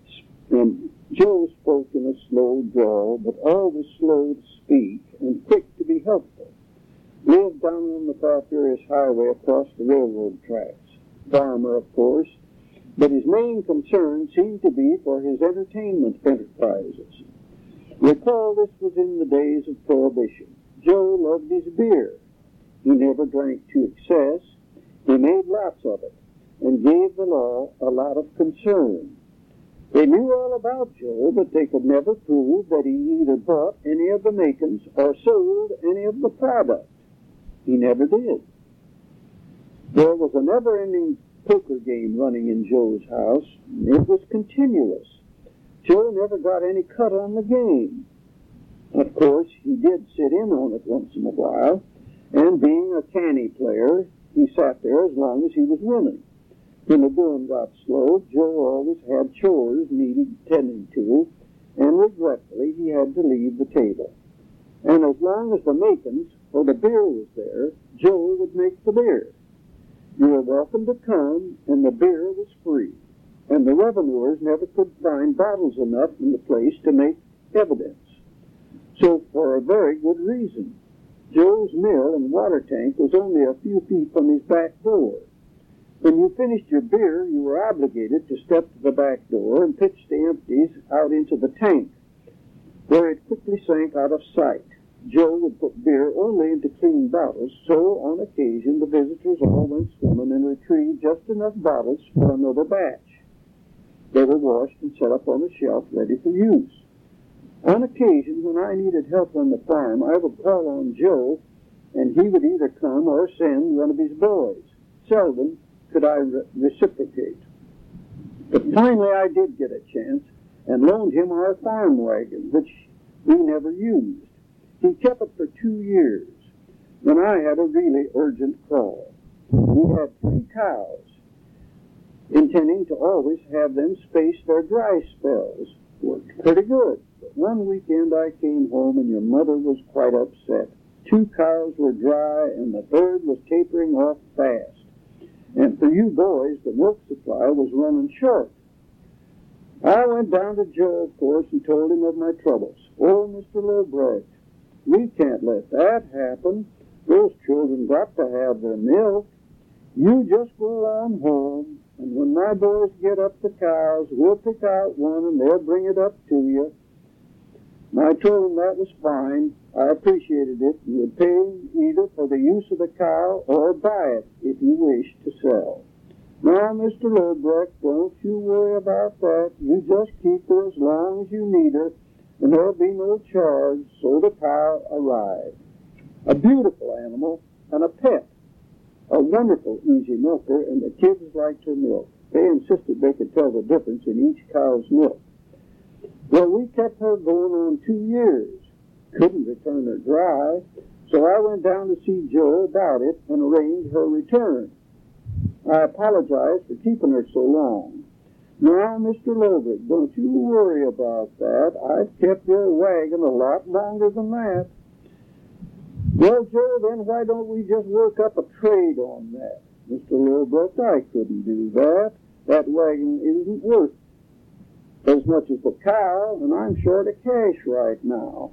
and Joe spoke in a slow drawl, but always slow to speak and quick to be helpful. Lived down on the Falfurrias Highway across the railroad tracks. Farmer, of course, but his main concern seemed to be for his entertainment enterprises. Recall this was in the days of Prohibition. Joe loved his beer. He never drank to excess. He made lots of it and gave the law a lot of concern. They knew all about Joe, but they could never prove that he either bought any of the makings or sold any of the product. He never did. There was a never-ending poker game running in Joe's house. It was continuous. Joe never got any cut on the game. Of course, he did sit in on it once in a while, and being a canny player, he sat there as long as he was winning. When the going got slow, Joe always had chores needed tending to, and regretfully he had to leave the table. And as long as the makings or the beer was there, Joe would make the beer. You were welcome to come, and the beer was free, and the revenuers never could find bottles enough in the place to make evidence. So, for a very good reason, Joe's mill and water tank was only a few feet from his back door. When you finished your beer, you were obligated to step to the back door and pitch the empties out into the tank, where it quickly sank out of sight. Joe would put beer only into clean bottles, so on occasion the visitors all went swimming and retrieved just enough bottles for another batch. They were washed and set up on a shelf ready for use. On occasion, when I needed help on the farm, I would call on Joe, and he would either come or send one of his boys. Seldom could I re- reciprocate. But finally I did get a chance and loaned him our farm wagon, which we never used. He kept it for two years. Then I had a really urgent call. We had three cows, intending to always have them space their dry spells. Worked pretty good. But one weekend I came home and your mother was quite upset. Two cows were dry and the third was tapering off fast. And for you boys, the milk supply was running short. I went down to Joe, of course, and told him of my troubles. Oh, Mister Lobrecht, we can't let that happen. Those children got to have their milk. You just go on home, and when my boys get up the cows, we'll pick out one and they'll bring it up to you. And I told him that was fine. I appreciated it and would pay either for the use of the cow or buy it if you wish to sell. Now, Mister Lobrecht, don't you worry about that. You just keep her as long as you need her, and there'll be no charge, so the cow arrived. A beautiful animal and a pet. A wonderful easy milker, and the kids liked her milk. They insisted they could tell the difference in each cow's milk. Well, we kept her going on two years. Couldn't return her dry, so I went down to see Joe about it and arranged her return. I apologize for keeping her so long. Now, Mister Lobrecht, don't you worry about that. I've kept your wagon a lot longer than that. Well, Joe, then why don't we just work up a trade on that? Mister Lobrecht, I couldn't do that. That wagon isn't worth as much as the cow, and I'm short of cash right now.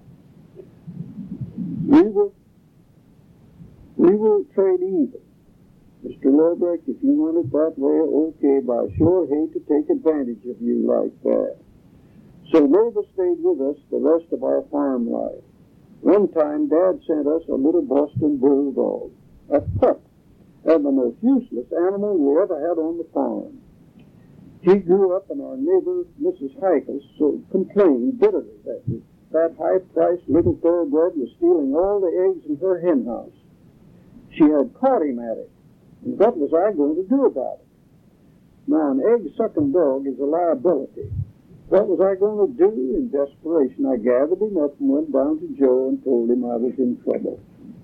We will, we will trade even. Mister Lobrecht, if you want it that way, okay, but I sure hate to take advantage of you like that. So Nova stayed with us the rest of our farm life. One time, Dad sent us a little Boston Bulldog, a pup, and the most useless animal we ever had on the farm. He grew up, and our neighbor, Missus Heichels, so complained bitterly that that high-priced little thoroughbred was stealing all the eggs in her hen house. She had caught him at it, and what was I going to do about it? Now, an egg-sucking dog is a liability. What was I going to do? In desperation, I gathered him up and went down to Joe and told him I was in trouble.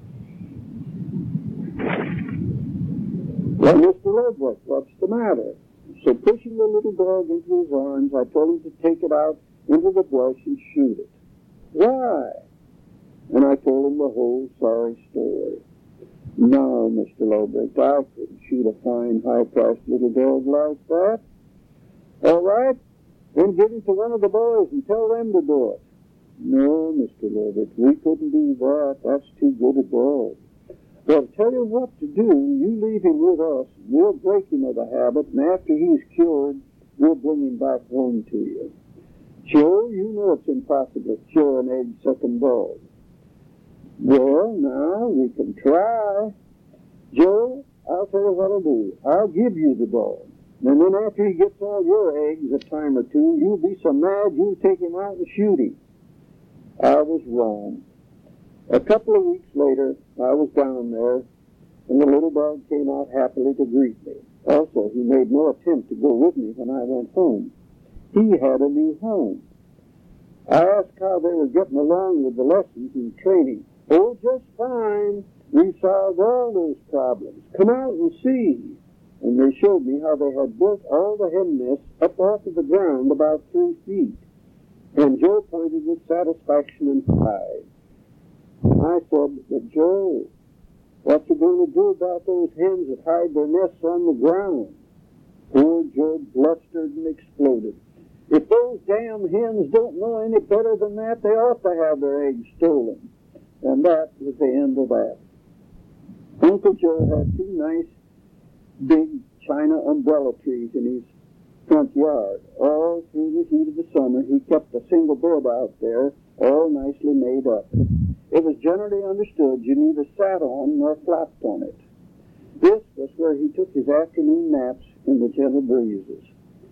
Well, Mister Lobrecht, what's the matter? So pushing the little dog into his arms, I told him to take it out into the brush and shoot it. Why? And I told him the whole sorry story. No, Mister Lobrecht, I couldn't shoot a fine, high-priced little dog like that. All right, then give it to one of the boys and tell them to do it. No, Mister Lobrecht, we couldn't do that. That's too good a dog. Well, tell you what to do. You leave him with us. We'll break him of the habit, and after he's cured, we'll bring him back home to you. Joe, you know it's impossible to cure an egg-sucking dog. Well, now, we can try. Joe, I'll tell you what I'll do. I'll give you the dog. And then after he gets all your eggs a time or two, you'll be so mad you'll take him out and shoot him. I was wrong. A couple of weeks later, I was down there, and the little dog came out happily to greet me. Also, he made no attempt to go with me when I went home. He had a new home. I asked how they were getting along with the lessons and training. Oh, just fine. We solved all those problems. Come out and see. And they showed me how they had built all the hen nests up off of the ground about three feet. And Joe pointed with satisfaction and pride. I said, but Joe, what you going to do about those hens that hide their nests on the ground? Poor Joe blustered and exploded. If those damn hens don't know any better than that, they ought to have their eggs stolen. And that was the end of that. Uncle Joe had two nice, big China umbrella trees in his front yard. All through the heat of the summer, he kept a single bed out there, all nicely made up. It was generally understood you neither sat on nor flapped on it. This was where he took his afternoon naps in the gentle breezes.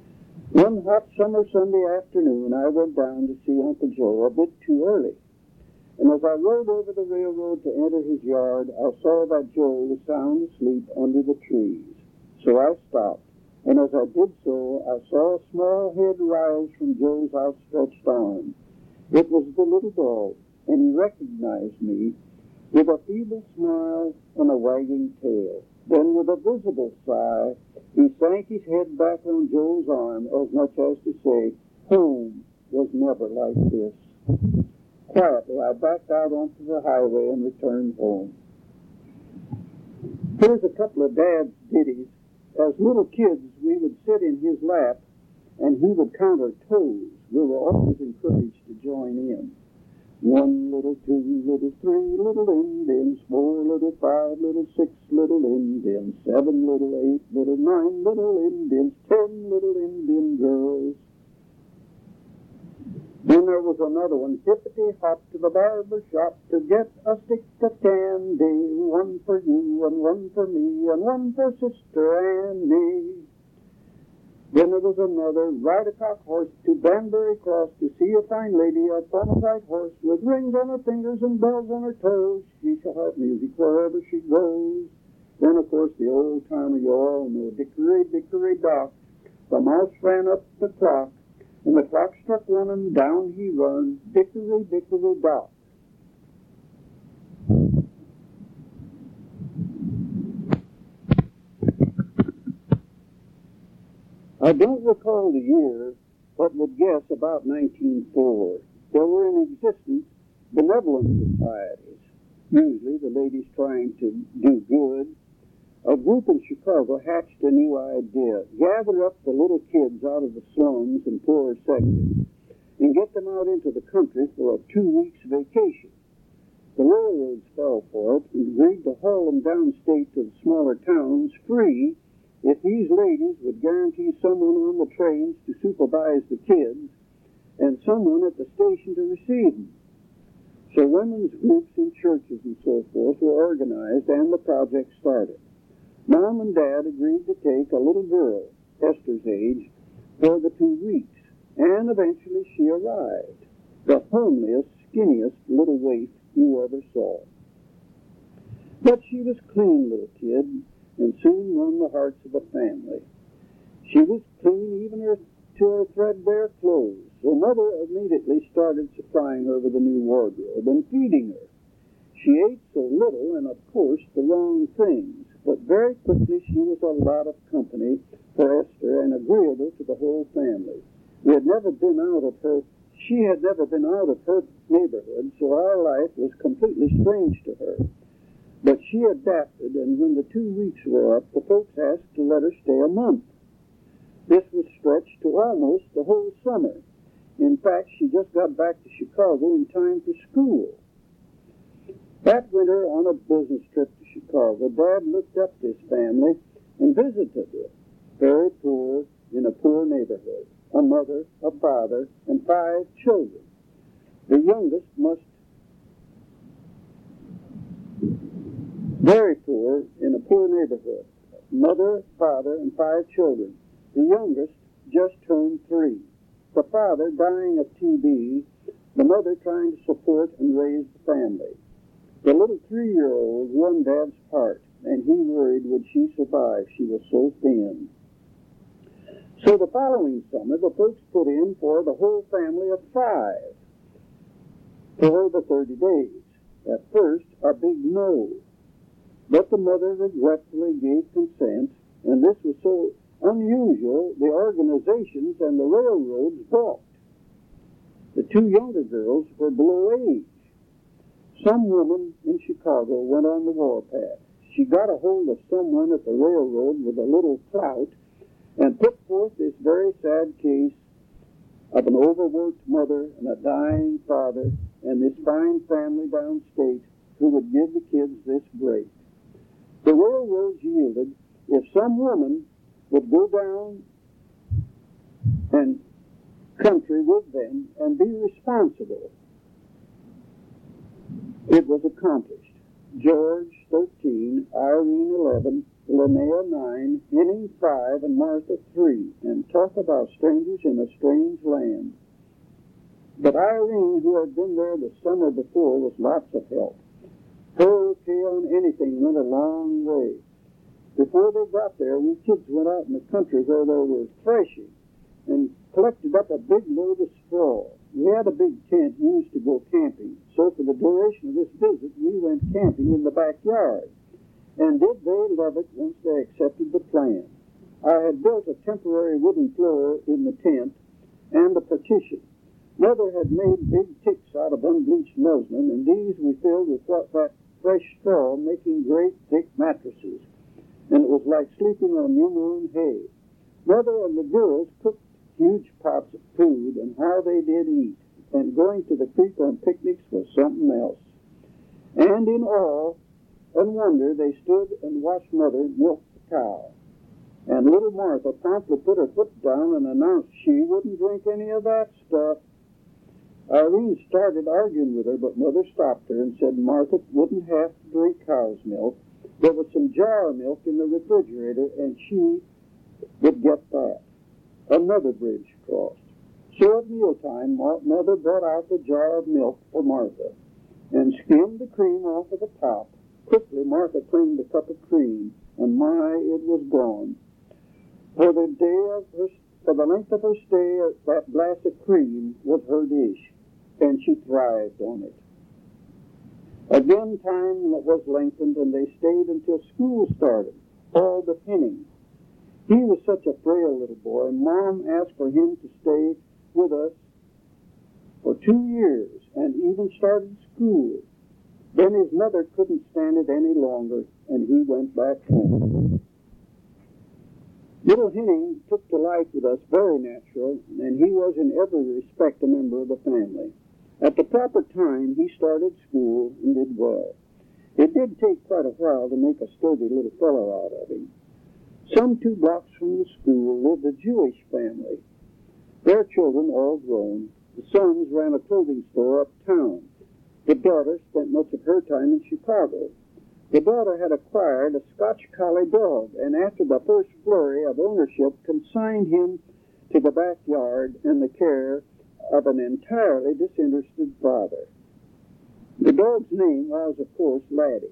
One hot summer Sunday afternoon, I went down to see Uncle Joe a bit too early. And as I rode over the railroad to enter his yard, I saw that Joe was sound asleep under the trees. So I stopped, and as I did so, I saw a small head rise from Joe's outstretched arm. It was the little dog, and he recognized me with a feeble smile and a wagging tail. Then, with a visible sigh, he sank his head back on Joe's arm, as much as to say, home was never like this. Quietly, I backed out onto the highway and returned home. Here's a couple of Dad's ditties. As little kids, we would sit in his lap and he would count our toes. We were always encouraged to join in. One little, two little, three little Indians, four little, five little, six little Indians, seven little, eight little, nine little Indians, ten little Indian girls. Then there was another one, hippity-hop to the barber shop to get a stick of candy, one for you and one for me and one for Sister Annie. Then there was another, ride a cock horse to Banbury Cross to see a fine lady upon a white horse with rings on her fingers and bells on her toes. She shall have music wherever she goes. Then, of course, the old timer you all know, dickory, dickory, dock. The mouse ran up the clock, and the clock struck one, and down he run, dickory, dickory, dock. I don't recall the year, but would guess about nineteen oh four. There were in existence benevolent societies, usually the ladies trying to do good. A group in Chicago hatched a new idea: gather up the little kids out of the slums and poorer sections and get them out into the country for a two weeks vacation. The railroads fell for it and agreed to haul them downstate to the smaller towns free if these ladies would guarantee someone on the trains to supervise the kids and someone at the station to receive them. So women's groups in churches and so forth were organized and the project started. Mom and Dad agreed to take a little girl, Esther's age, for the two weeks, and eventually she arrived, the homeliest, skinniest little waif you ever saw. But she was a clean little kid, and soon won the hearts of the family. She was clean even her, to her threadbare clothes, so Mother immediately started supplying her with a new wardrobe and feeding her. She ate so little, and of course the wrong things, but very quickly she was a lot of company for Esther and agreeable to the whole family. We had never been out of her, she had never been out of her neighborhood, so our life was completely strange to her. But she adapted, and when the two weeks were up, the folks asked to let her stay a month. This was stretched to almost the whole summer. In fact, she just got back to Chicago in time for school. That winter, on a business trip to Chicago, Dad looked up this family and visited it. Very poor, in a poor neighborhood. A mother, a father, and five children. The youngest must Very poor, in a poor neighborhood. Mother, father, and five children. The youngest just turned three. The father dying of T B, the mother trying to support and raise the family. The little three-year-old won Dad's heart, and he worried would she survive. She was so thin. So the following summer, the folks put in for the whole family of five for the thirty days. At first, a big no. But the mother regretfully gave consent, and this was so unusual, the organizations and the railroads balked. The two younger girls were below age. Some woman in Chicago went on the warpath. She got a hold of someone at the railroad with a little clout and put forth this very sad case of an overworked mother and a dying father and this fine family downstate who would give the kids this break. The railroads yielded if some woman would go down and country with them and be responsible. It was accomplished. George, thirteen, Irene, eleven, Linnea, nine, Henning, five, and Martha, three. And talk about strangers in a strange land. But Irene, who had been there the summer before, was lots of help. Her okay on anything went a long way. Before they got there, we kids went out in the country where there was threshing and collected up a big load of straw. We had a big tent used to go camping, so for the duration of this visit, we went camping in the backyard. And did they love it once they accepted the plan. I had built a temporary wooden floor in the tent and a partition. Mother had made big ticks out of unbleached muslin, and these we filled with what, that fresh straw, making great thick mattresses. And it was like sleeping on new mown hay. Mother and the girls cooked huge pots of food, and how they did eat. And going to the creek on picnics was something else. And in awe and wonder, they stood and watched Mother milk the cow. And little Martha promptly put her foot down and announced she wouldn't drink any of that stuff. Irene started arguing with her, but Mother stopped her and said Martha wouldn't have to drink cow's milk. There was some jar milk in the refrigerator, and she would get that. Another bridge crossed. So at mealtime, Mother brought out the jar of milk for Martha and skimmed the cream off of the top. Quickly, Martha creamed a cup of cream, and my, it was gone. For the day of her, for the length of her stay, that glass of cream was her dish, and she thrived on it. Again, time was lengthened, and they stayed until school started, all but Henning. He was such a frail little boy, and Mom asked for him to stay with us for two years, and even started school. Then his mother couldn't stand it any longer, and he went back home. Little Henning took to life with us very natural, and he was in every respect a member of the family. At the proper time, he started school and did well. It did take quite a while to make a sturdy little fellow out of him. Some two blocks from the school lived a Jewish family. Their children all grown. The sons ran a clothing store uptown. The daughter spent much of her time in Chicago. The daughter had acquired a Scotch collie dog, and after the first flurry of ownership, consigned him to the backyard in the care of an entirely disinterested father. The dog's name was, of course, Laddie.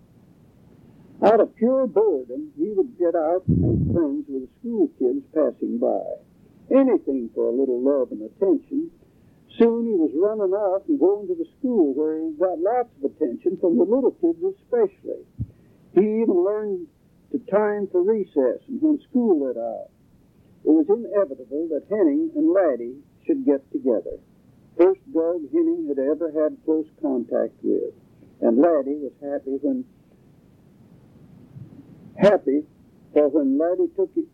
Out of pure boredom, he would get out and make friends with the school kids passing by. Anything for a little love and attention. Soon he was running off and going to the school, where he got lots of attention from the little kids especially. He even learned to time for recess and when school let out. It was inevitable that Henning and Laddie should get together. First dog Henning had ever had close contact with. And Laddie was happy when happy for when Laddie took it.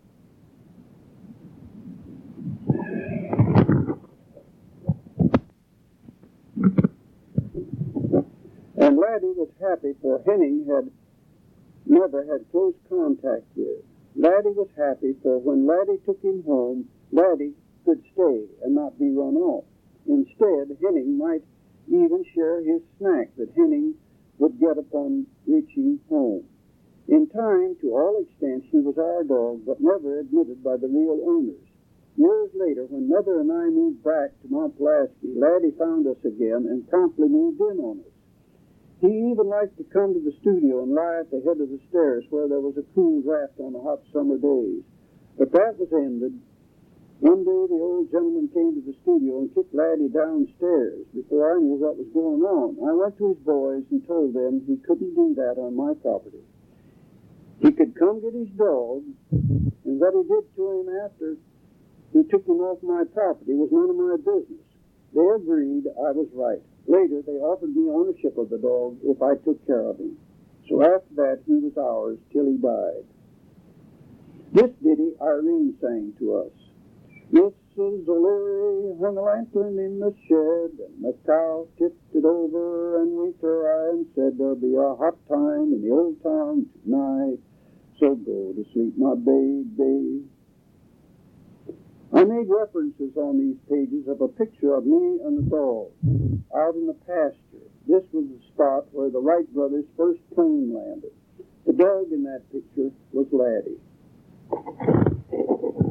And Laddie was happy for Henning had never had close contact with. Laddie was happy for when Laddie took him home, Laddie could stay and not be run off. Instead, Henning might even share his snack that Henning would get upon reaching home. In time, to all extents, he was our dog, but never admitted by the real owners. Years later, when Mother and I moved back to Mount Pulaski, Laddie found us again and promptly moved in on us. He even liked to come to the studio and lie at the head of the stairs where there was a cool draft on the hot summer days. But that was ended. One day the old gentleman came to the studio and kicked Laddie downstairs before I knew what was going on. I went to his boys and told them he couldn't do that on my property. He could come get his dog, and what he did to him after he took him off my property was none of my business. They agreed I was right. Later, they offered me ownership of the dog if I took care of him. So after that, he was ours till he died. This ditty Irene sang to us. Missus O'Leary hung a lantern in the shed, and the cow tipped it over and winked her eye and said, there'll be a hot time in the old town tonight, so go to sleep, my baby. I made references on these pages of a picture of me and the dog out in the pasture. This was the spot where the Wright brothers' first plane landed. The dog in that picture was Laddie.